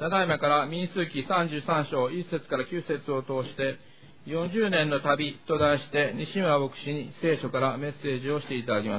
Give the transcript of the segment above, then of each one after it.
ただいまから民数記33章1節から9節を通して40年の旅と題して西村牧師に聖書からメッセージをしていただきます。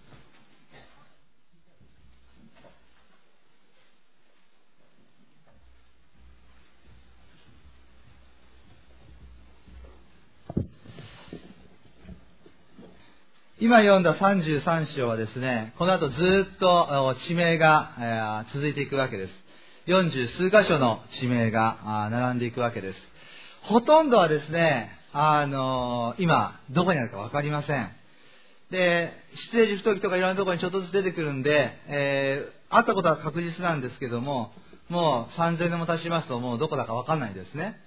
今読んだ33章はですね、この後ずっと地名が続いていくわけです。40数箇所の地名が並んでいくわけです。ほとんどはですね、今どこにあるかわかりません。で、出エジプト記とかいろんなところにちょっとずつ出てくるんで、あったことは確実なんですけども、もう3000年も経ちますともうどこだかわかんないんですね。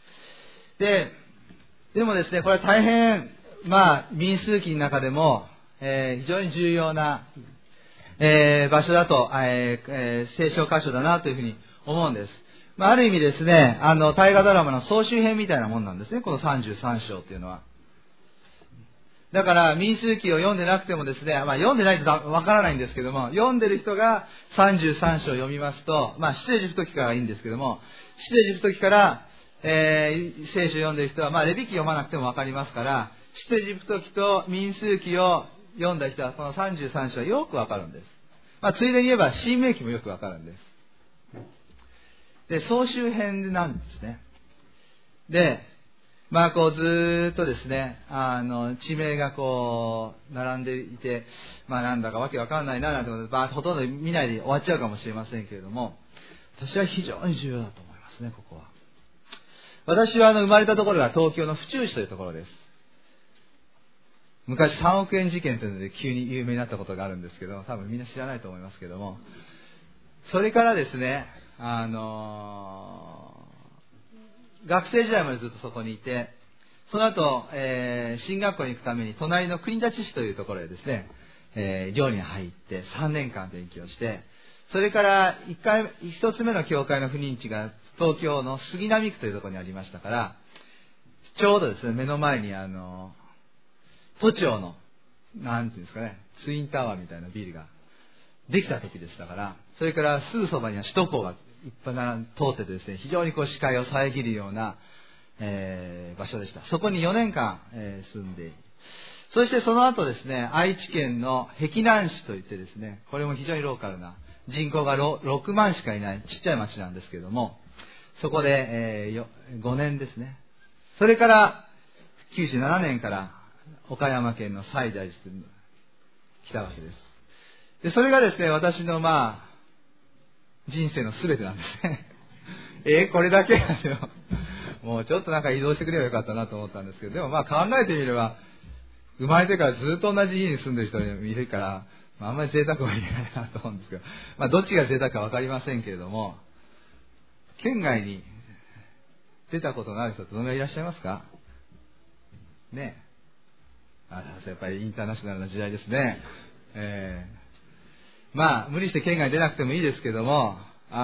でもですね、これは大変民数記の中でも、非常に重要な、場所だと、聖書箇所だなというふうに思うんです。ある意味ですね、大河ドラマの総集編みたいなもんなんですね、この33章っていうのは。だから民数記を読んでなくてもですね、読んでないとわからないんですけども、読んでる人が33章を読みますと、出エジプト記からいいんですけども、出エジプト記から、聖書を読んでる人は、レビ記読まなくてもわかりますから、出エジプト記と民数記を読んだ人はこの33章はよくわかるんです。ついでに言えば新明記もよくわかるんです。で、総集編なんですね。で、こうずーっとですね、地名がこう並んでいて、なんだかわけわかんないななんてことで、ほとんど見ないで終わっちゃうかもしれませんけれども、私は非常に重要だと思いますね、ここは。私は生まれたところが東京の府中市というところです。昔3億円事件というので急に有名になったことがあるんですけど、多分みんな知らないと思いますけども、それからですね、学生時代までずっとそこにいて、その後、進学校に行くために隣の国立市というところへですね、寮に入って3年間勉強して、それから一つ目の教会の赴任地が東京の杉並区というところにありましたから、ちょうどですね、目の前に都庁の、なんていうんですかね、ツインタワーみたいなビルができた時でしたから、それからすぐそばには首都高がいっぱい通っててですね、非常にこう視界を遮るような、場所でした。そこに4年間、住んで、そしてその後ですね、愛知県の碧南市といってですね、これも非常にローカルな、人口が6万しかいないちっちゃい町なんですけれども、そこで、5年ですね。それから97年から岡山県の西大寺に来たわけです。で、それがですね、私の人生の全てなんですね。これだけなんですよ。もうちょっとなんか移動してくればよかったなと思ったんですけど、でも考えてみれば、生まれてからずっと同じ家に住んでる人もいるから、あんまり贅沢は言えないなと思うんですけど、どっちが贅沢かわかりませんけれども、県外に出たことのある人ってどのぐらいいらっしゃいますかねえ。やっぱりインターナショナルな時代ですね。無理して県外に出なくてもいいですけども、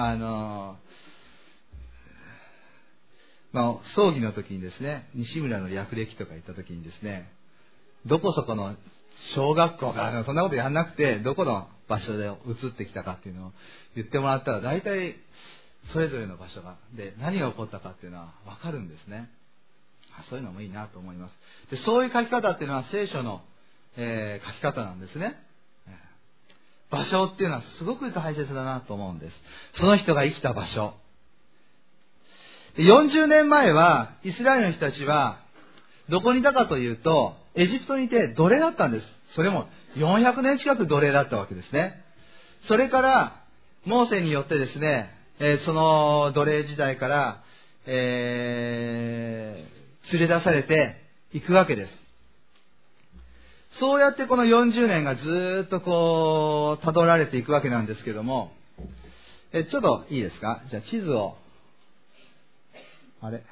葬儀の時にですね、西村の略歴とか行った時にですね、どこそこの小学校からそんなことやんなくて、どこの場所で移ってきたかっていうのを言ってもらったら、大体それぞれの場所で何が起こったかっていうのは分かるんですね。そういうのもいいなと思います。で、そういう書き方っていうのは聖書の、書き方なんですね。場所っていうのはすごく大切だなと思うんです。その人が生きた場所。40年前はイスラエルの人たちはどこにいたかというと、エジプトにいて奴隷だったんです。それも400年近く奴隷だったわけですね。それからモーセによってですね、その奴隷時代から、連れ出されていくわけです。そうやってこの40年がずーっとこう辿られていくわけなんですけども、ちょっといいですか？じゃあ地図を、あれ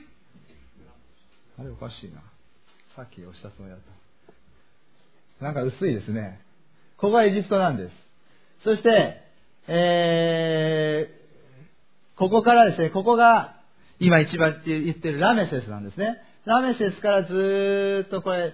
おかしいな。さっき押したつもりだった。なんか薄いですね。ここがエジプトなんです。そして、ここからですね、ここが今一番言ってるラメセスなんですね。ラメセスからずーっとこれ、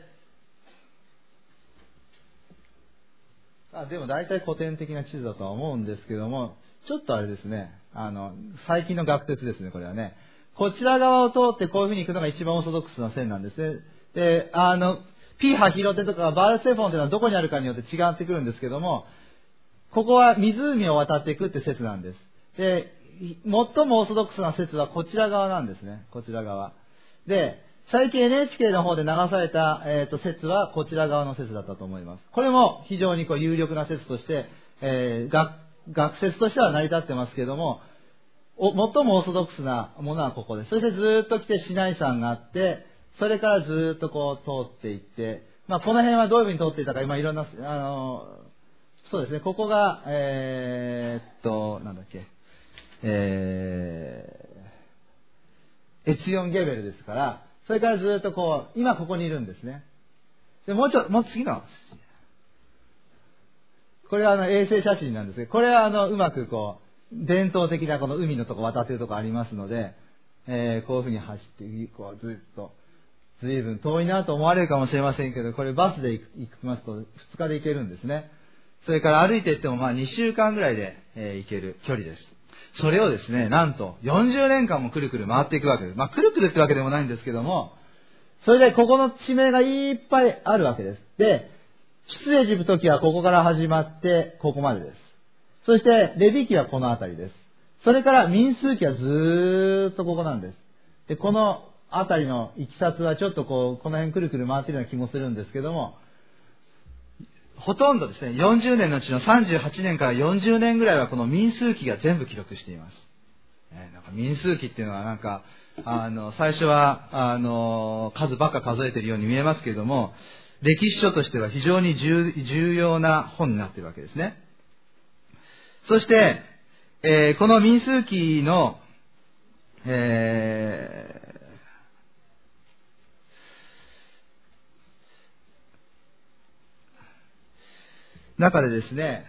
でも大体古典的な地図だとは思うんですけども、ちょっとあれですね、 最近の学説ですね、これはね。こちら側を通ってこういう風に行くのが一番オーソドックスな線なんですね。で、ピハヒロテとかバルセフォンというのはどこにあるかによって違ってくるんですけども、ここは湖を渡っていくって説なんです。で、最もオーソドックスな説はこちら側なんですね。こちら側。で、最近 NHK の方で流された、説はこちら側の説だったと思います。これも非常に有力な説として、学説としては成り立ってますけれども、最もオーソドックスなものはここです。そしてずっと来てシナイ山があって、それからずっと通っていって、この辺はどういうふうに通っていたか、今いろんな、そうですね、ここが、なんだっけ、エツヨンゲベルですから、それからずっと今ここにいるんですね。で、もう次の、これは衛星写真なんですけど、これはうまく伝統的なこの海のとこ渡っているとこありますので、こういうふうに走って、ずっと、ずいぶん遠いなと思われるかもしれませんけど、これバスで行きますと2日で行けるんですね。それから歩いていっても2週間ぐらいで、行ける距離です。それをですね、なんと40年間もくるくる回っていくわけです。くるくるってわけでもないんですけども、それでここの地名がいっぱいあるわけです。で、出エジプト記はここから始まってここまでです。そしてレビ記はこの辺りです。それから民数記はずーっとここなんです。で、この辺りの行き先はちょっとこの辺くるくる回っているような気もするんですけども、ほとんどですね、40年のうちの38年から40年ぐらいはこの民数記が全部記録しています。なんか民数記っていうのはなんか、最初は、数ばっか数えているように見えますけれども、歴史書としては非常に重要な本になっているわけですね。そして、この民数記の、中でですね、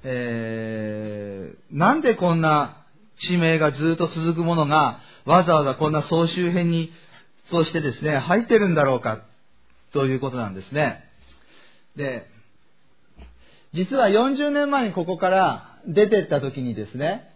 なんでこんな地名がずっと続くものがわざわざこんな総集編にそうしてですね入ってるんだろうかということなんですね。で、実は40年前にここから出てった時にですね、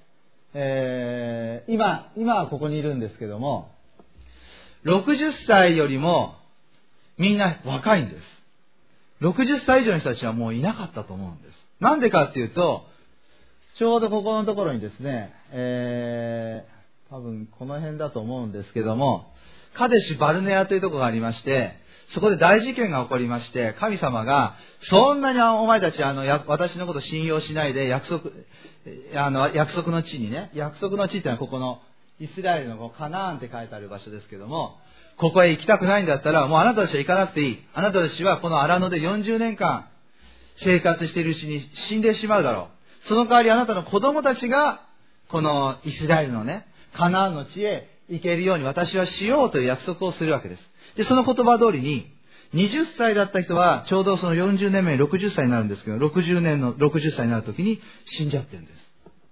今はここにいるんですけども、60歳よりもみんな若いんです。60歳以上の人たちはもういなかったと思うんです。なんでかっていうと、ちょうどここのところにですね、多分この辺だと思うんですけども、カデシュバルネアというところがありまして、そこで大事件が起こりまして、神様が、そんなにお前たち私のこと信用しないで約束の地にね、約束の地ってのはここのイスラエルのカナーンって書いてある場所ですけども、ここへ行きたくないんだったら、もうあなたたちは行かなくていい。あなたたちはこの荒野で40年間生活しているうちに死んでしまうだろう。その代わりあなたの子供たちが、このイスラエルのね、カナーンの地へ行けるように私はしようという約束をするわけです。で、その言葉通りに、20歳だった人はちょうどその40年目に60歳になるんですけど、60歳になるときに死んじゃってるんです。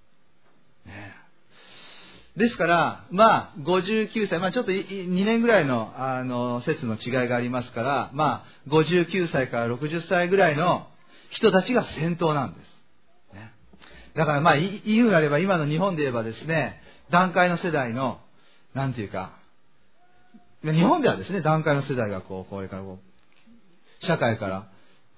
ですから、59歳、ちょっと2年ぐらいの、説の違いがありますから、59歳から60歳ぐらいの人たちが先頭なんです。だから言うなれば、今の日本で言えばですね、団塊の世代の、なんていうか、日本ではですね、団塊の世代がこれから社会から、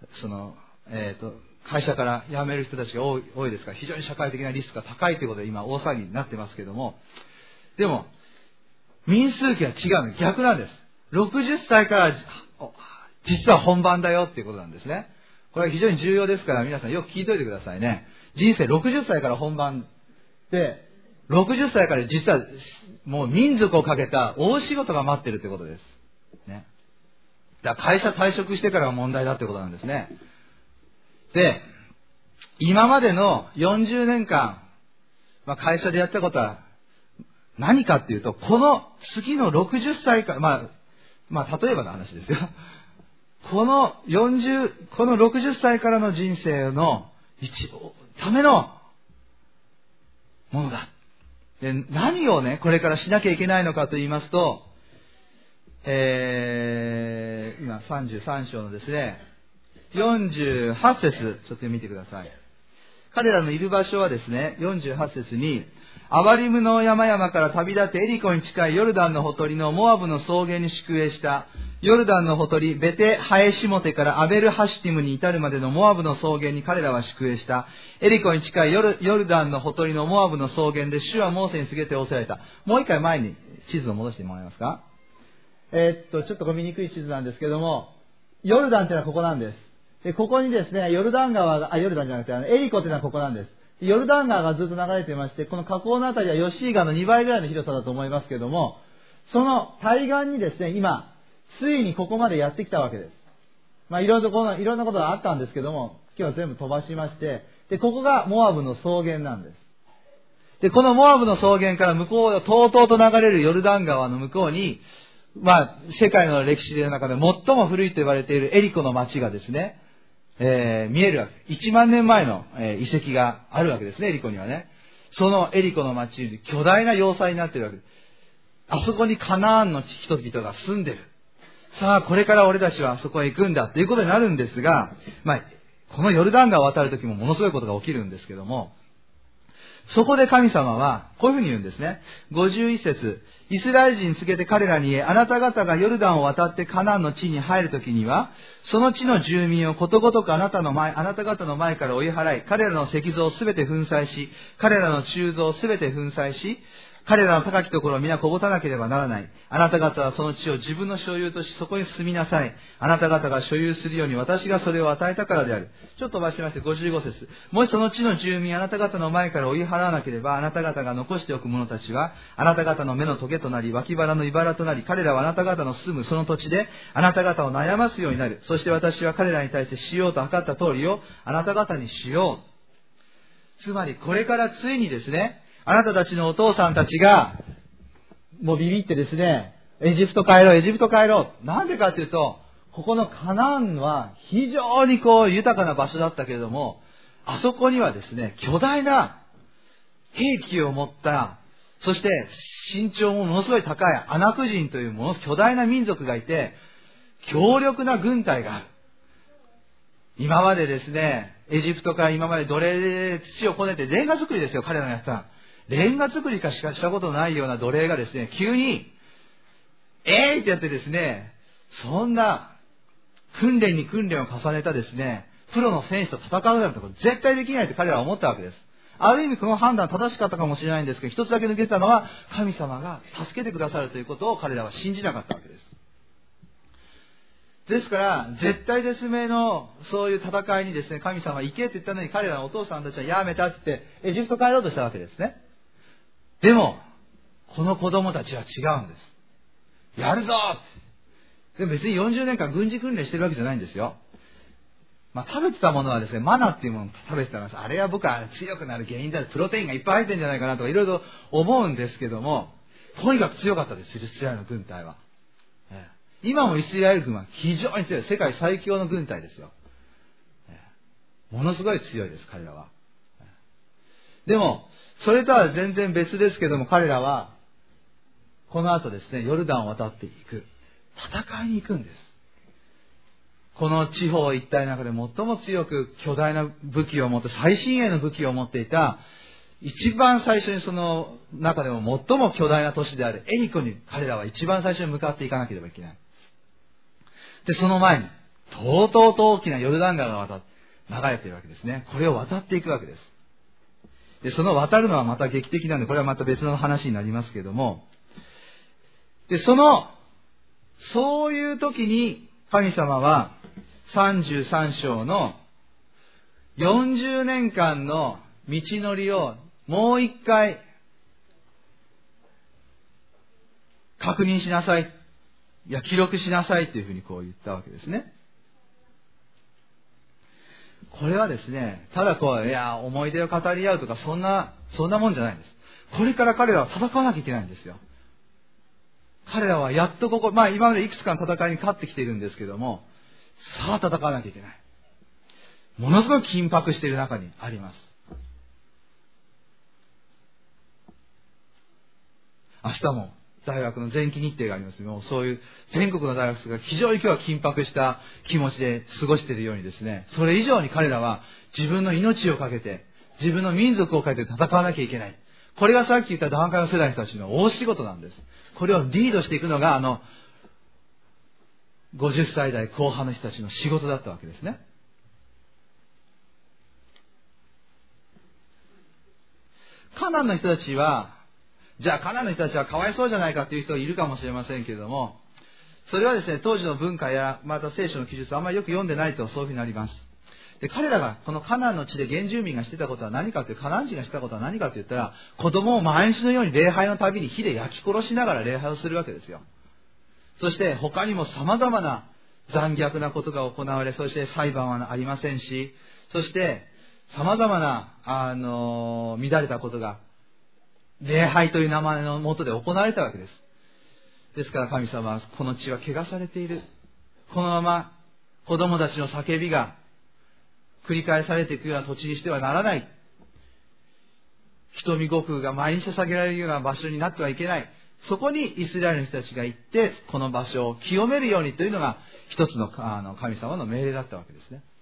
会社から辞める人たちが多いですから、非常に社会的なリスクが高いということで今大騒ぎになってますけども、でも民数記は違うの、逆なんです。60歳から実は本番だよっていうことなんですね。これは非常に重要ですから、皆さんよく聞いておいてくださいね。人生60歳から本番で、60歳から実はもう民族をかけた大仕事が待ってるということですね。だから会社退職してからが問題だということなんですね。で、今までの40年間、会社でやったことは何かっていうと、この次の60歳から、例えばの話ですよ。この60歳からの人生のためのものだ。で、何をね、これからしなきゃいけないのかと言いますと、今33章のですね、48節ちょっと見てください。彼らのいる場所はですね、48節に、 アバリムの山々から旅立ってエリコに近いヨルダンのほとりのモアブの草原に宿営した。ヨルダンのほとり、ベテハエシモテからアベルハシティムに至るまでのモアブの草原に彼らは宿営した。エリコに近いヨルダンのほとりのモアブの草原で主はモーセに告げて仰せられた。もう一回前に地図を戻してもらえますか。ちょっとこれ見にくい地図なんですけども、ヨルダンというのはここなんです。で、ここにですね、ヨルダンじゃなくて、エリコというのはここなんです。ヨルダン川がずっと流れていまして、この河口のあたりはヨッシー川の2倍ぐらいの広さだと思いますけども、その対岸にですね、今、ついにここまでやってきたわけです。いろんなことがあったんですけども、今日は全部飛ばしまして、で、ここがモアブの草原なんです。で、このモアブの草原から向こう、とうとうと流れるヨルダン川の向こうに、世界の歴史の中で最も古いと言われているエリコの町がですね、見えるわけ。1万年前の、遺跡があるわけですね、エリコにはね。そのエリコの町に巨大な要塞になっているわけです。あそこにカナーンの人々が住んでる。さあ、これから俺たちはあそこへ行くんだということになるんですが、このヨルダン川を渡るときもものすごいことが起きるんですけども、そこで神様はこういうふうに言うんですね。51節、イスラエル人に告げて彼らに言え、あなた方がヨルダンを渡ってカナンの地に入るときには、その地の住民をことごとくあなた方の前から追い払い、彼らの石像をすべて粉砕し、彼らの鋳造をすべて粉砕し、彼らの高きところを皆こぼさなければならない。あなた方はその地を自分の所有とし、そこに住みなさい。あなた方が所有するように私がそれを与えたからである。ちょっと飛ばしまして55節。もしその地の住民あなた方の前から追い払わなければ、あなた方が残しておく者たちは、あなた方の目の棘となり、脇腹の茨となり、彼らはあなた方の住むその土地で、あなた方を悩ますようになる。そして私は彼らに対してしようと図った通りを、あなた方にしよう。つまり、これからついにですね、あなたたちのお父さんたちが、もうビビってですね、エジプト帰ろう。なんでかというと、ここのカナンは非常に豊かな場所だったけれども、あそこにはですね、巨大な兵器を持った、そして身長もものすごい高いアナク人という巨大な民族がいて、強力な軍隊がある。今までですね、エジプトから今まで奴隷で土をこねてレンガ作りですよ、彼らのやったレンガ作りしかしたことないような奴隷がですね、急に、ってやってですね、そんな訓練に訓練を重ねたですね、プロの選手と戦うなんてこと絶対できないと彼らは思ったわけです。ある意味この判断正しかったかもしれないんですけど、一つだけ抜けたのは、神様が助けてくださるということを彼らは信じなかったわけです。ですから、絶対絶命のそういう戦いにですね、神様は行けって言ったのに彼らのお父さんたちはやめたって言って、エジプト帰ろうとしたわけですね。でも、この子供たちは違うんです。やるぞって。でも別に40年間軍事訓練してるわけじゃないんですよ。食べてたものはですね、マナっていうものを食べてたんです。あれは僕は強くなる原因だ。プロテインがいっぱい入ってるんじゃないかなとかいろいろ思うんですけども、とにかく強かったです、イスラエルの軍隊は。今もイスラエル軍は非常に強い。世界最強の軍隊ですよ。ものすごい強いです、彼らは。でも、それとは全然別ですけども、彼らは、この後ですね、ヨルダンを渡っていく。戦いに行くんです。この地方一帯の中で最も強く巨大な武器を持って、最新鋭の武器を持っていた、一番最初にその中でも最も巨大な都市であるエリコに彼らは一番最初に向かっていかなければいけない。で、その前に、とうとうと大きなヨルダン川が流れているわけですね。これを渡っていくわけです。で、その渡るのはまた劇的なんで、これはまた別の話になりますけども、で、そういう時に神様は33章の40年間の道のりをもう一回確認しなさい。記録しなさいというふうに言ったわけですね。これはですね、ただ思い出を語り合うとかそんなもんじゃないんです。これから彼らは戦わなきゃいけないんですよ。彼らはやっと今までいくつかの戦いに勝ってきているんですけども、さあ戦わなきゃいけない。ものすごく緊迫している中にあります。明日も大学の前期日程がありますよ。そういう全国の大学生が非常に今日は緊迫した気持ちで過ごしているようにですね、それ以上に彼らは自分の命をかけて、自分の民族をかけて戦わなきゃいけない。 これがさっき言った段階の世代の人たちの大仕事なんです。これをリードしていくのが、50歳代後半の人たちの仕事だったわけですね。カナンの人たちは、じゃあカナンの人たちはかわいそうじゃないかっていう人がいるかもしれませんけれども、それはですね、当時の文化やまた聖書の記述をあんまりよく読んでないとそういうふうになります。で、彼らがこのカナンの地で原住民がしてたことは何かという、カナン人がしたことは何かと言ったら、子供を毎日のように礼拝のたびに火で焼き殺しながら礼拝をするわけですよ。そして他にも様々な残虐なことが行われ、そして裁判はありませんし、そして様々な乱れたことが礼拝という名前のもとで行われたわけです。ですから神様はこの地は汚されている。このまま子供たちの叫びが繰り返されていくような土地にしてはならない。瞳悟空が毎日捧げられるような場所になってはいけない。そこにイスラエルの人たちが行って、この場所を清めるようにというのが一つの神様の命令だったわけですね。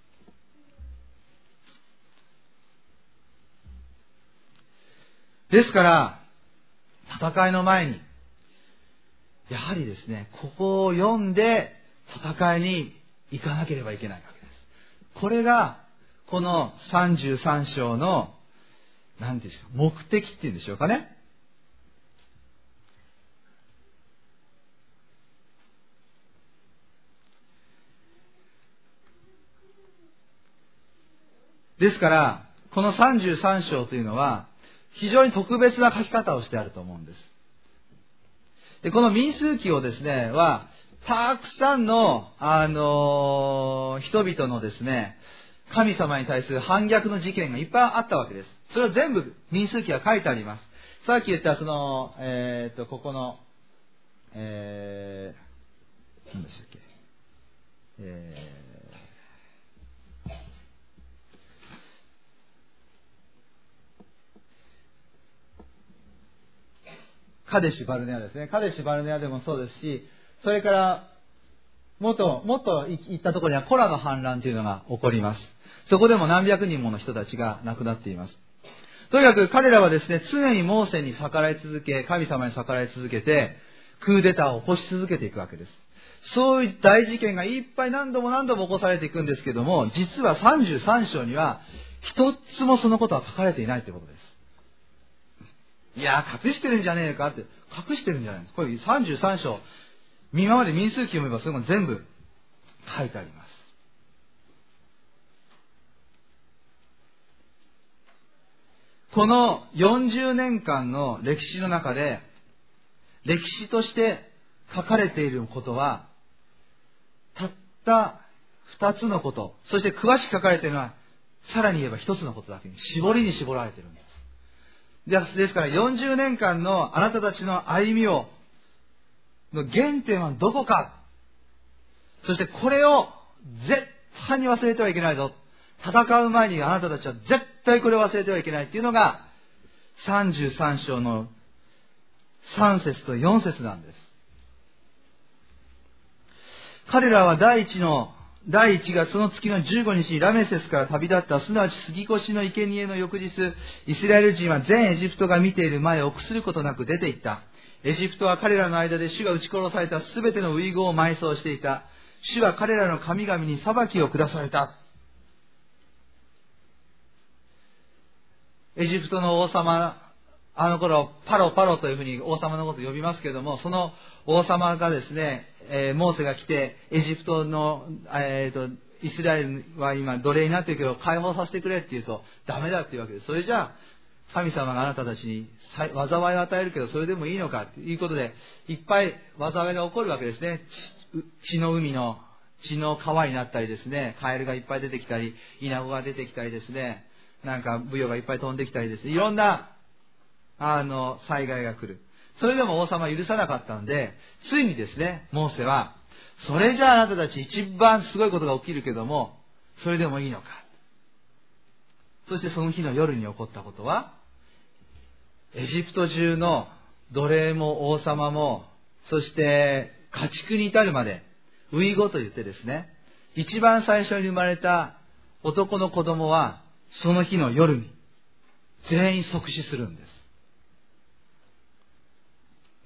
ですから、戦いの前に、やはりですね、ここを読んで戦いに行かなければいけないわけです。これが、この33章の、何て言うんですか、目的っていうんでしょうかね。ですから、この33章というのは、非常に特別な書き方をしてあると思うんです。で、この民数記をですね、たくさんの、人々のですね、神様に対する反逆の事件がいっぱいあったわけです。それは全部民数記は書いてあります。さっき言ったここの、何でしたっけ、カデシュバルネアですね。カデシュバルネアでもそうですし、それからもっと行ったところにはコラの反乱というのが起こります。そこでも何百人もの人たちが亡くなっています。とにかく彼らはですね、常にモーセに逆らい続け、神様に逆らい続けて、クーデターを起こし続けていくわけです。そういう大事件がいっぱい何度も起こされていくんですけども、実は33章には一つもそのことは書かれていないということです。いや、隠してるんじゃねえかって、隠してるんじゃないです。これ33章、今まで民数記を読めばそれも全部書いてあります。この40年間の歴史の中で、歴史として書かれていることは、たった2つのこと、そして詳しく書かれているのは、さらに言えば1つのことだけに絞られているんです。ですから40年間のあなたたちの歩みの原点はどこか。そしてこれを絶対に忘れてはいけないぞ。戦う前にあなたたちは絶対これを忘れてはいけないっていうのが33章の3節と4節なんです。彼らは第1月その月の15日にラメセスから旅立った、すなわち杉越の生贄の翌日、イスラエル人は全エジプトが見ている前を臆することなく出て行った。エジプトは彼らの間で主が撃ち殺されたすべての遺言を埋葬していた。主は彼らの神々に裁きを下された。エジプトの王様、あの頃パロというふうに王様のことを呼びますけれども、その王様がですね、モーセが来て、エジプトの、イスラエルは今奴隷になっているけど解放させてくれって言うとダメだっていうわけです。それじゃあ神様があなたたちに災いを与えるけどそれでもいいのかということで、いっぱい災いが起こるわけですね。血の川になったりですね、カエルがいっぱい出てきたり、イナゴが出てきたりですね、なんかブヨがいっぱい飛んできたりですね、いろんな災害が来る。それでも王様は許さなかったので、ついにですね、モーセは、それじゃああなたたち一番すごいことが起きるけども、それでもいいのか。そしてその日の夜に起こったことは、エジプト中の奴隷も王様も、そして家畜に至るまで、遺語と言ってですね、一番最初に生まれた男の子供は、その日の夜に全員即死するんです。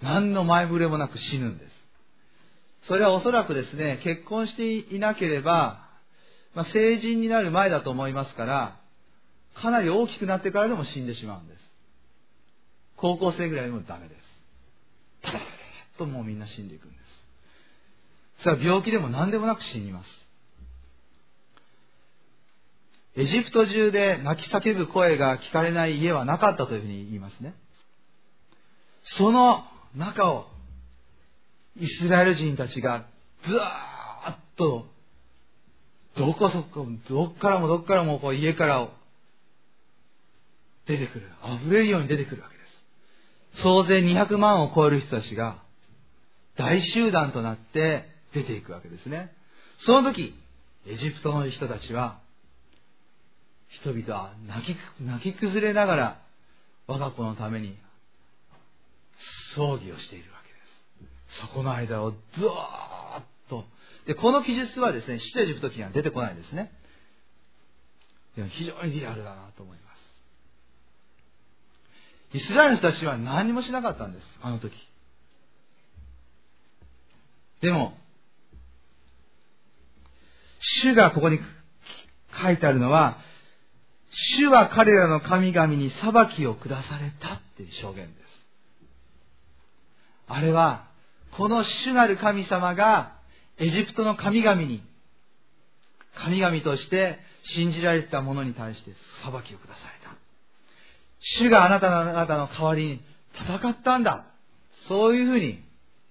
何の前触れもなく死ぬんです。それはおそらくですね、結婚していなければ、成人になる前だと思いますから、かなり大きくなってからでも死んでしまうんです。高校生ぐらいでもダメです。パタパタパタともうみんな死んでいくんです。それは病気でも何でもなく死にます。エジプト中で泣き叫ぶ声が聞かれない家はなかったというふうに言いますね。その中をイスラエル人たちがずーっとどっからもこう家から出てくる、溢れるように出てくるわけです。総勢200万を超える人たちが大集団となって出ていくわけですね。その時エジプトの人たちは、人々は泣き崩れながら我が子のために葬儀をしているわけです。そこの間をずーっと。で、この記述はですね、出エジプト記には出てこないんですね。でも非常にリアルだなと思います。イスラエルの人たちは何もしなかったんです、あの時。でも、主がここに書いてあるのは、主は彼らの神々に裁きを下されたっていう証言です。あれは、この主なる神様がエジプトの神々に、神々として信じられてた者に対して裁きを下された。主があなたの代わりに戦ったんだ。そういうふうに、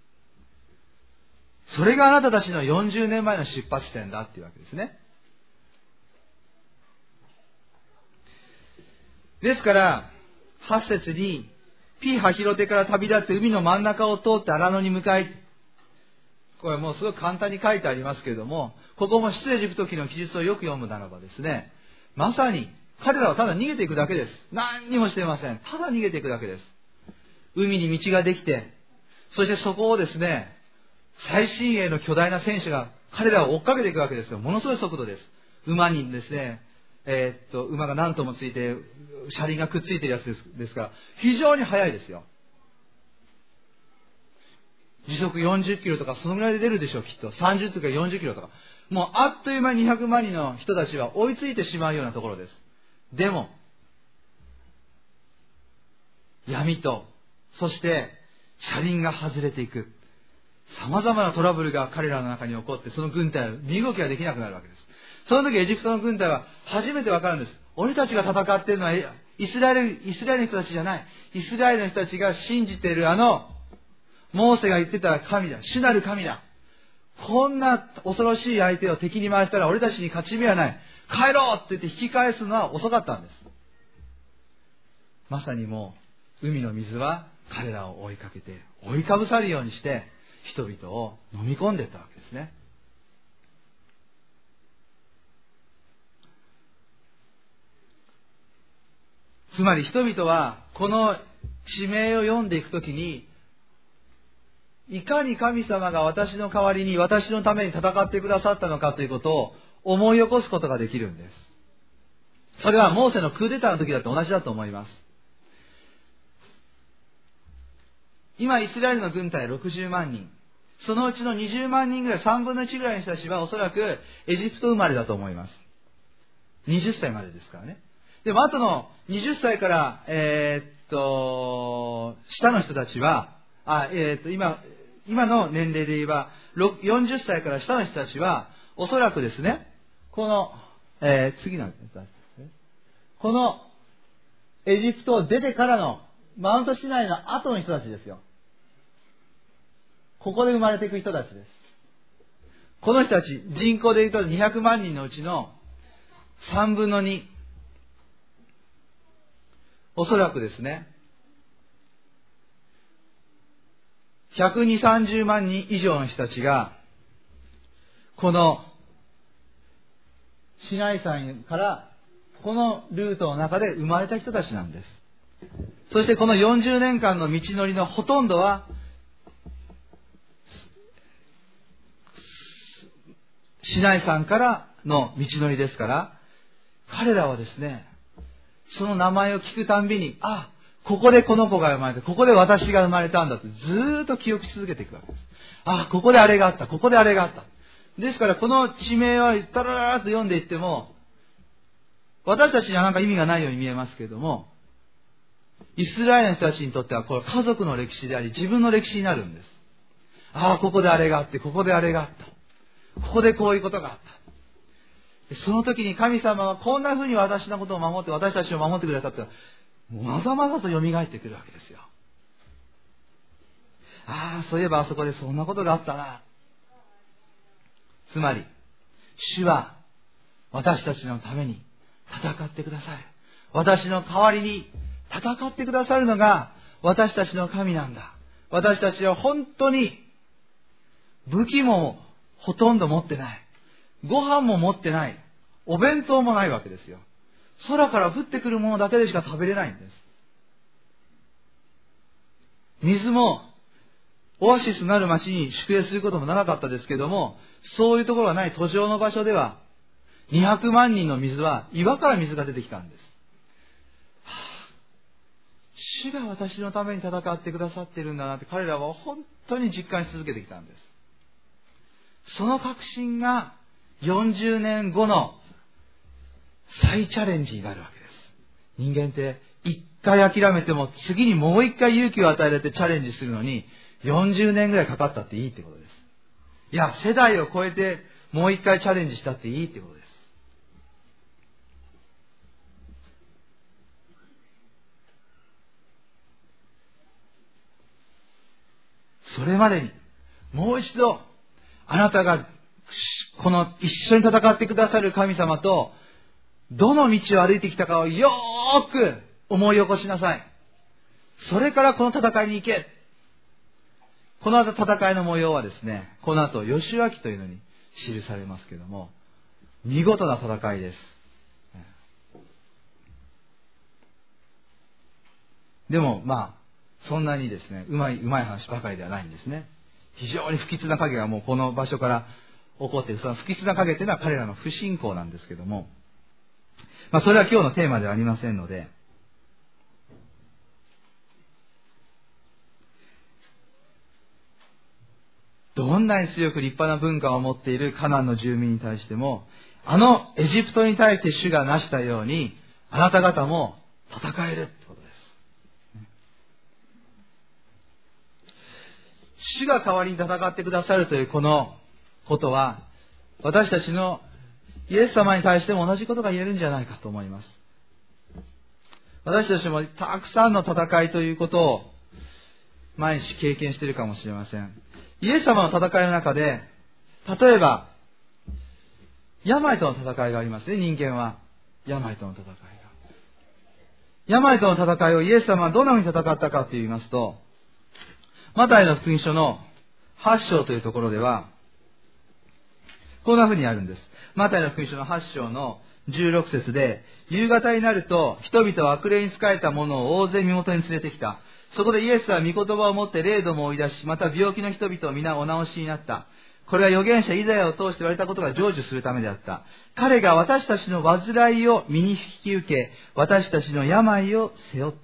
それがあなたたちの40年前の出発点だっていうわけですね。ですから、8節に、ピハヒロテから旅立って海の真ん中を通って荒野に向かい、これもうすごく簡単に書いてありますけれども、ここも出エジプト記の記述をよく読むならばですね、まさに彼らはただ逃げていくだけです。何にもしていません。ただ逃げていくだけです。海に道ができて、そしてそこをですね、最新鋭の巨大な戦車が彼らを追っかけていくわけですよ。ものすごい速度です。馬にですね、馬が何頭もついて、車輪がくっついているやつですから、非常に速いですよ。時速40キロとかそのぐらいで出るでしょう、きっと。30とか40キロとか。もうあっという間に200万人の人たちは追いついてしまうようなところです。でも、闇と、そして車輪が外れていく。様々なトラブルが彼らの中に起こって、その軍隊は身動きができなくなるわけです。その時エジプトの軍隊は初めてわかるんです。俺たちが戦っているのはイスラエルの人たちじゃない。イスラエルの人たちが信じているモーセが言ってた神だ。主なる神だ。こんな恐ろしい相手を敵に回したら俺たちに勝ち目はない。帰ろうって言って引き返すのは遅かったんです。まさにもう海の水は彼らを追いかけて追いかぶさるようにして人々を飲み込んでいったわけですね。つまり人々はこの地名を読んでいくときに、いかに神様が私の代わりに私のために戦ってくださったのかということを思い起こすことができるんです。それはモーセのクーデターの時だって同じだと思います。今イスラエルの軍隊60万人。そのうちの20万人ぐらい、3分の1ぐらいの人たちはおそらくエジプト生まれだと思います。20歳までですからね。でも後の20歳から、下の人たちは、今の年齢で言えば、40歳から下の人たちは、おそらくですね、この、次の、このエジプトを出てからのマウントシナイの後の人たちですよ。ここで生まれていく人たちです。この人たち、人口で言うと200万人のうちの3分の2。おそらくですね、120、30万人以上の人たちが、このシナイ山からこのルートの中で生まれた人たちなんです。そしてこの40年間の道のりのほとんどは、シナイ山からの道のりですから、彼らはですね、その名前を聞くたんびに、 ここでこの子が生まれて、ここで私が生まれたんだとずーっと記憶し続けていくわけです。ああ、ここであれがあった、ここであれがあった。ですからこの地名はタラララと読んでいっても、私たちにはなんか意味がないように見えますけれども、イスラエルの人たちにとってはこれ家族の歴史であり、自分の歴史になるんです。ああ、ここであれがあって、ここであれがあった。ここでこういうことがあった。その時に神様はこんな風に私のことを守って、私たちを守ってくれたって、まざまざと蘇ってくるわけですよ。ああ、そういえばあそこでそんなことがあったな。つまり、主は私たちのために戦ってくださる。私の代わりに戦ってくださるのが私たちの神なんだ。私たちは本当に武器もほとんど持ってない。ご飯も持ってない。お弁当もないわけですよ。空から降ってくるものだけでしか食べれないんです。水もオアシスなる町に宿営することもなかったですけども、そういうところがない途上の場所では200万人の水は岩から水が出てきたんです。主が私のために戦ってくださっているんだなって彼らは本当に実感し続けてきたんです。その確信が40年後の再チャレンジになるわけです。人間って一回諦めても次にもう一回勇気を与えられてチャレンジするのに40年ぐらいかかったっていいってことです。いや、世代を超えてもう一回チャレンジしたっていいってことです。それまでにもう一度あなたがこの一緒に戦ってくださる神様とどの道を歩いてきたかをよーく思い起こしなさい。それからこの戦いに行け。この後戦いの模様はですね、この後ヨシュア記というのに記されますけれども、見事な戦いです。でもそんなにですね、うまい話ばかりではないんですね。非常に不吉な影がもうこの場所から起こっている。その不吉な影というのは彼らの不信仰なんですけども、それは今日のテーマではありませんので、どんなに強く立派な文化を持っているカナンの住民に対しても、あのエジプトに対して主がなしたように、あなた方も戦えるってことです。主が代わりに戦ってくださるというこのことは、私たちのイエス様に対しても同じことが言えるんじゃないかと思います。私たちもたくさんの戦いということを毎日経験しているかもしれません。イエス様の戦いの中で、例えば病との戦いがありますね。人間は病との戦いが、病との戦いをイエス様はどんなふうに戦ったかと言いますと、マタイの福音書の8章というところではこんなふうにあるんです。マタイの福音書の8章の16節で、夕方になると人々は悪霊に仕えた者を大勢身元に連れてきた。そこでイエスは御言葉を持って霊どもを追い出し、また病気の人々を皆お治しになった。これは預言者イザヤを通して言われたことが成就するためであった。彼が私たちの患いを身に引き受け、私たちの病を背負った。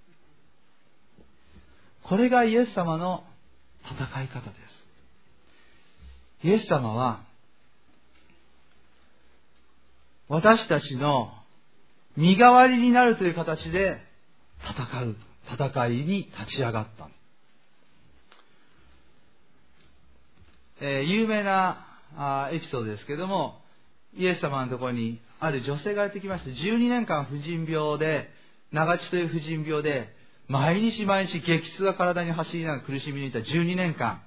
これがイエス様の戦い方です。イエス様は私たちの身代わりになるという形で戦いに立ち上がった。有名なエピソードですけれども、イエス様のところにある女性がやってきまして、12年間婦人病で、長血という婦人病で毎日毎日激痛が体に走りながら苦しみ抜いた12年間、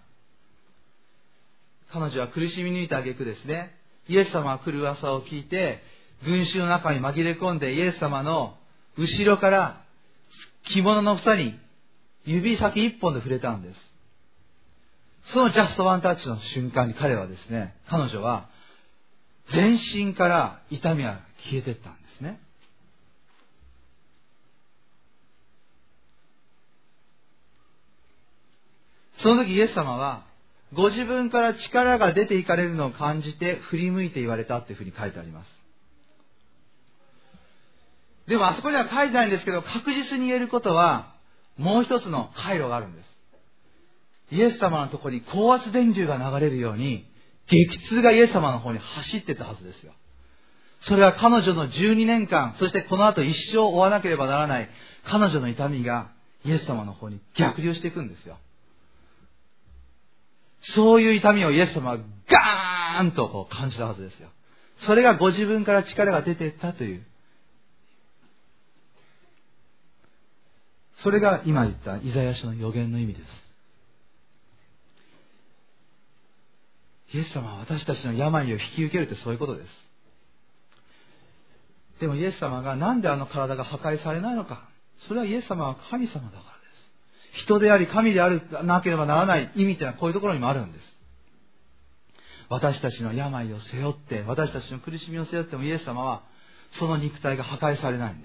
彼女は苦しみ抜いた挙句ですね、イエス様が来る噂を聞いて群衆の中に紛れ込んで、イエス様の後ろから着物の房に指先一本で触れたんです。そのジャストワンタッチの瞬間に彼女は全身から痛みは消えていったんですね。その時イエス様はご自分から力が出ていかれるのを感じて振り向いて言われたというふうに書いてあります。 でもあそこには書いてないんですけど、確実に言えることは、もう一つの回路があるんです。イエス様のところに高圧電流が流れるように、激痛がイエス様の方に走ってったはずですよ。それは彼女の12年間、そしてこの後一生追わなければならない彼女の痛みがイエス様の方に逆流していくんですよ。そういう痛みをイエス様はガーンとこう感じたはずですよ。それがご自分から力が出ていったという。それが今言ったイザヤ書の予言の意味です。イエス様は私たちの病を引き受けるってそういうことです。でもイエス様がなんであの体が破壊されないのか。それはイエス様は神様だからです。人であり神であるなければならない意味というのはこういうところにもあるんです。私たちの病を背負って、私たちの苦しみを背負ってもイエス様はその肉体が破壊されないんです。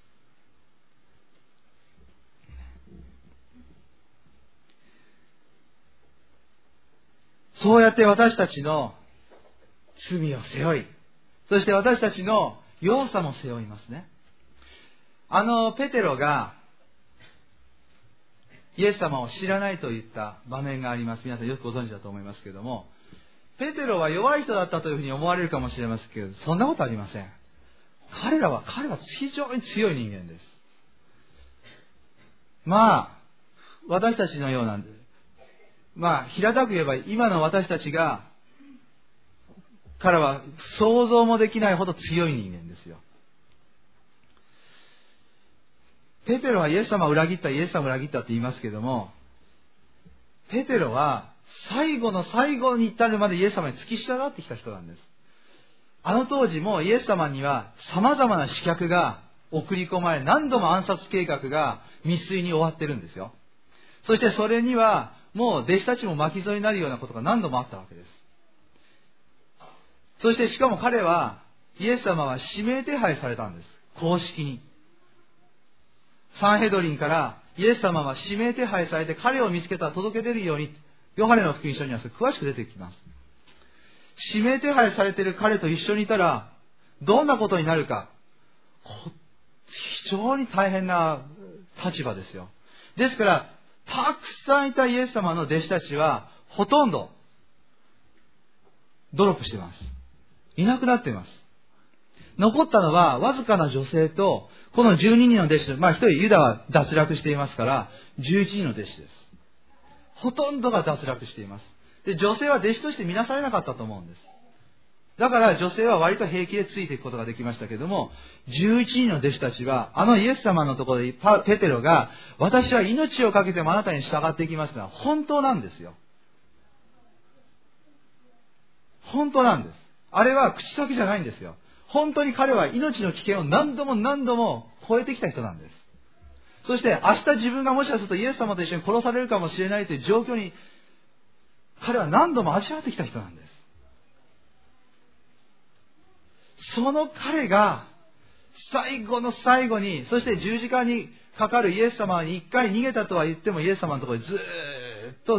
そうやって私たちの罪を背負い、そして私たちの弱さも背負いますね。ペテロがイエス様を知らないといった場面があります。皆さんよくご存知だと思いますけれども、ペテロは弱い人だったというふうに思われるかもしれませんけど、そんなことありません。彼は非常に強い人間です。私たちのようなんです。平たく言えば今の私たちが、彼は想像もできないほど強い人間ですよ。ペテロはイエス様を裏切った、イエス様を裏切ったって言いますけども、ペテロは最後の最後に至るまでイエス様に付き従ってきた人なんです。あの当時もイエス様には様々な刺客が送り込まれ、何度も暗殺計画が未遂に終わってるんですよ。そしてそれにはもう弟子たちも巻き添えになるようなことが何度もあったわけです。そしてしかも彼は、イエス様は指名手配されたんです。公式に。サンヘドリンからイエス様は指名手配されて、彼を見つけたら届け出るように、ヨハネの福音書には詳しく出てきます。指名手配されている彼と一緒にいたら、どんなことになるか。非常に大変な立場ですよ。ですから、たくさんいたイエス様の弟子たちは、ほとんど、ドロップしています。いなくなっています。残ったのは、わずかな女性と、この12人の弟子、一人ユダは脱落していますから、11人の弟子です。ほとんどが脱落しています。で、女性は弟子として見なされなかったと思うんです。だから女性は割と平気でついていくことができましたけども、11人の弟子たちは、イエス様のところでペテロが、私は命を懸けてもあなたに従っていきますのは本当なんですよ。本当なんです。あれは口先じゃないんですよ。本当に彼は命の危険を何度も何度も超えてきた人なんです。そして明日自分がもしかするとイエス様と一緒に殺されるかもしれないという状況に彼は何度も味わってきた人なんです。その彼が最後の最後に、そして十字架にかかるイエス様に一回逃げたとは言ってもイエス様のところにずーっと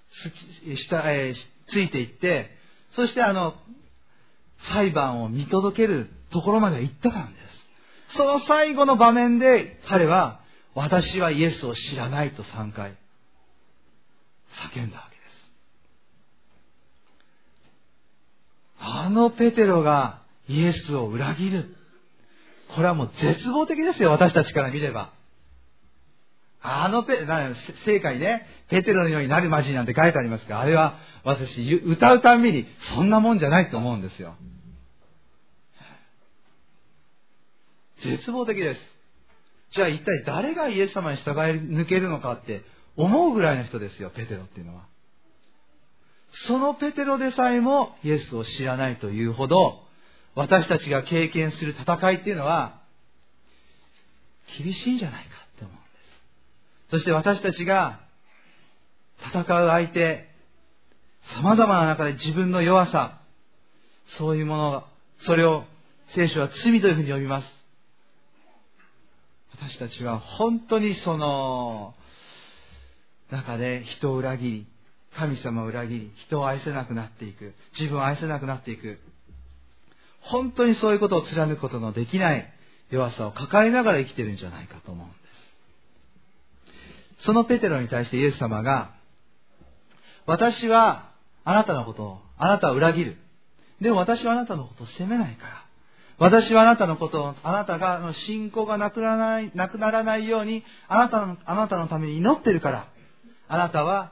ついていって、そして裁判を見届けるところまで行ったからです。その最後の場面で彼は、私はイエスを知らないと3回叫んだわけです。ペテロがイエスを裏切る。これはもう絶望的ですよ、私たちから見れば。聖歌にね、ペテロのようになるまじなんて書いてありますが、あれは私、歌うたんびに、そんなもんじゃないと思うんですよ。絶望的です。じゃあ一体誰がイエス様に従い抜けるのかって思うぐらいの人ですよ、ペテロっていうのは。そのペテロでさえもイエスを知らないというほど、私たちが経験する戦いっていうのは厳しいんじゃないかって思うんです。そして私たちが戦う相手、様々な中で自分の弱さ、そういうもの、それを聖書は罪というふうに呼びます。私たちは本当にその中で人を裏切り、神様を裏切り、人を愛せなくなっていく、自分を愛せなくなっていく、本当にそういうことを貫くことのできない弱さを抱えながら生きているんじゃないかと思うんです。そのペテロに対してイエス様が、私はあなたのことを、あなたを裏切る。でも私はあなたのことを責めないから。私はあなたのことを、あなたが信仰がなくならないように、あなたのために祈ってるから、あなたは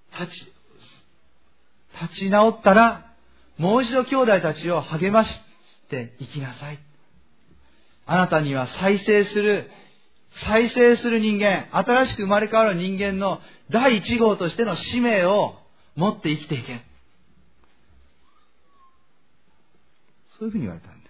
立ち直ったら、もう一度兄弟たちを励まして生きなさい。あなたには再生する人間、新しく生まれ変わる人間の第一号としての使命を持って生きていけ。そういうふうに言われたんです。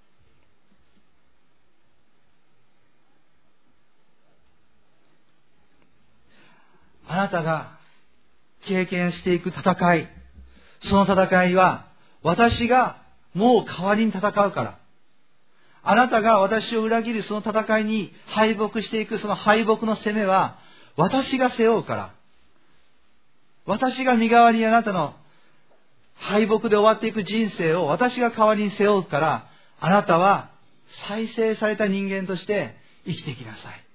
あなたが経験していく戦い、その戦いは私がもう代わりに戦うから。あなたが私を裏切るその戦いに敗北していくその敗北の責めは私が背負うから。私が身代わりにあなたの敗北で終わっていく人生を私が代わりに背負うから、あなたは再生された人間として生きていきなさい。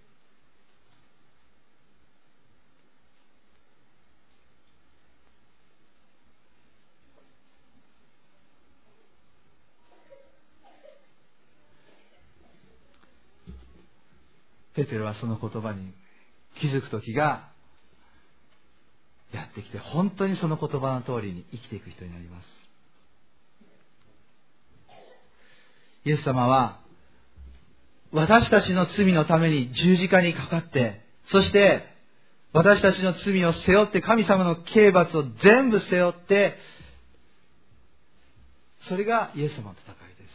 ペテロはその言葉に気づく時がやってきて、本当にその言葉の通りに生きていく人になります。イエス様は私たちの罪のために十字架にかかって、そして私たちの罪を背負って、神様の刑罰を全部背負って、それがイエス様の戦いです。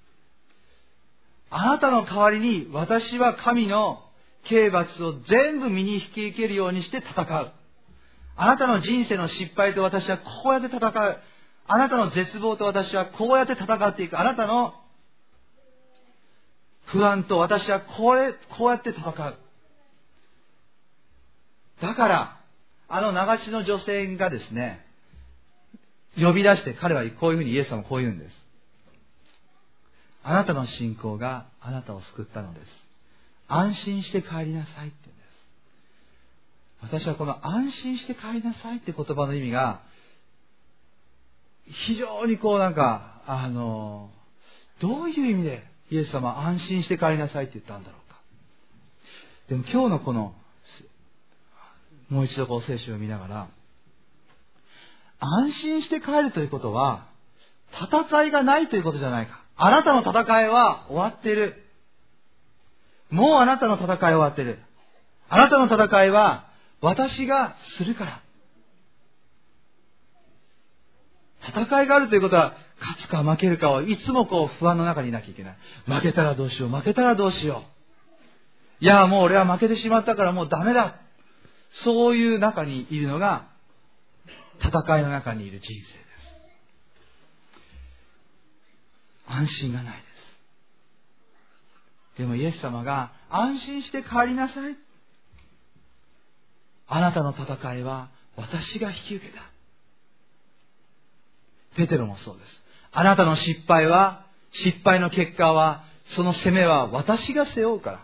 あなたの代わりに私は神の刑罰を全部身に引き受けるようにして戦う。あなたの人生の失敗と私はこうやって戦う。あなたの絶望と私はこうやって戦っていく。あなたの不安と私はこうやって戦う。だから、流しの女性がですね、呼び出して、彼はこういうふうにイエス様はこう言うんです。あなたの信仰があなたを救ったのです。安心して帰りなさいって言うんです。私はこの安心して帰りなさいって言葉の意味が、非常にどういう意味でイエス様は安心して帰りなさいって言ったんだろうか。でも今日のもう一度聖書を見ながら、安心して帰るということは、戦いがないということじゃないか。あなたの戦いは終わっている。もうあなたの戦いは終わっている。あなたの戦いは私がするから。戦いがあるということは、勝つか負けるかをいつも不安の中にいなきゃいけない。負けたらどうしよう、負けたらどうしよう。いや、もう俺は負けてしまったからもうダメだ。そういう中にいるのが、戦いの中にいる人生です。安心がないです。でもイエス様が安心して帰りなさい。あなたの戦いは私が引き受けた。ペテロもそうです。あなたの失敗の結果は、その責めは私が背負うから。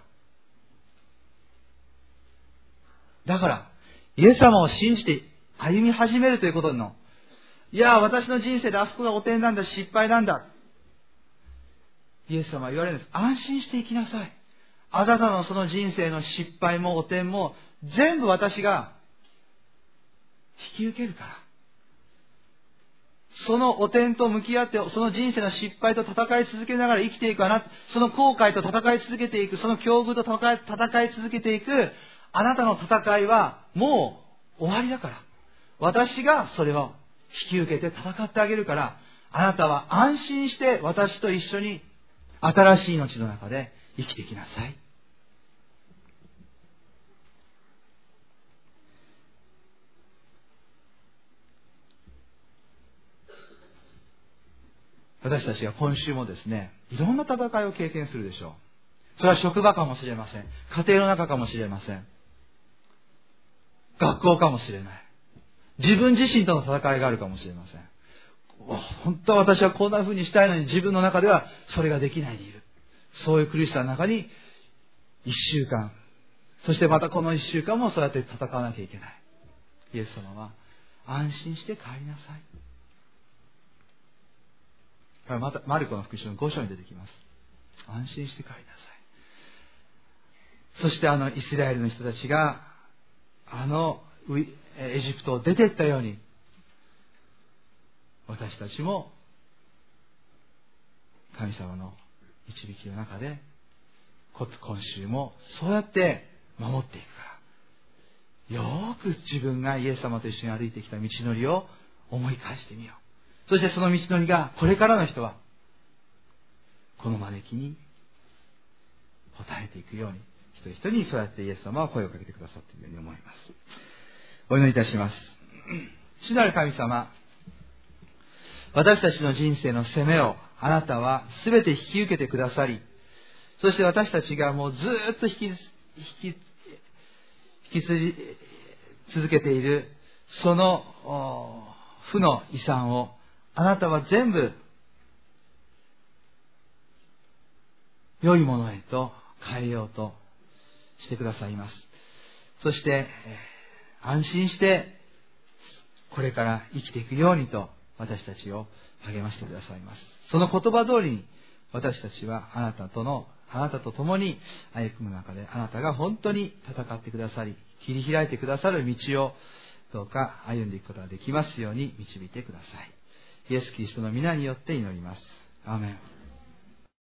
だから、イエス様を信じて歩み始めるということの、いや、私の人生であそこが汚点なんだ、失敗なんだ。イエス様は言われるんです。安心して生きなさい。あなたのその人生の失敗も汚点も、全部私が引き受けるから。その汚点と向き合って、その人生の失敗と戦い続けながら生きていくその後悔と戦い続けていく、その境遇と戦い続けていく、あなたの戦いはもう終わりだから。私がそれを引き受けて戦ってあげるから、あなたは安心して私と一緒に新しい命の中で生きていきなさい。私たちが今週もですね、いろんな戦いを経験するでしょう。それは職場かもしれません。家庭の中かもしれません。学校かもしれない。自分自身との戦いがあるかもしれません。本当は私はこんな風にしたいのに自分の中ではそれができないでいる。 そういう苦しさの中に1週間、そしてまたこの1週間もそうやって戦わなきゃいけない。イエス様は安心して帰りなさい。これまたマルコの福音書の5章に出てきます。安心して帰りなさい。そしてイスラエルの人たちがエジプトを出て行ったように、私たちも神様の導きの中で今週もそうやって守っていくから、よく自分がイエス様と一緒に歩いてきた道のりを思い返してみよう。そしてその道のりがこれからの人はこの招きに応えていくように、一人一人にそうやってイエス様は声をかけてくださっているように思います。お祈りいたします。主なる神様、私たちの人生の責めをあなたは全て引き受けてくださり、そして私たちがもうずっと引き継ぎ続けているその負の遺産をあなたは全部良いものへと変えようとしてくださいます。そして安心してこれから生きていくようにと私たちを励ましてくださいます。その言葉通りに私たちはあなたと共に歩む中で、あなたが本当に戦ってくださり切り開いてくださる道をどうか歩んでいくことができますように導いてください。イエス・キリストの皆によって祈ります。アーメン。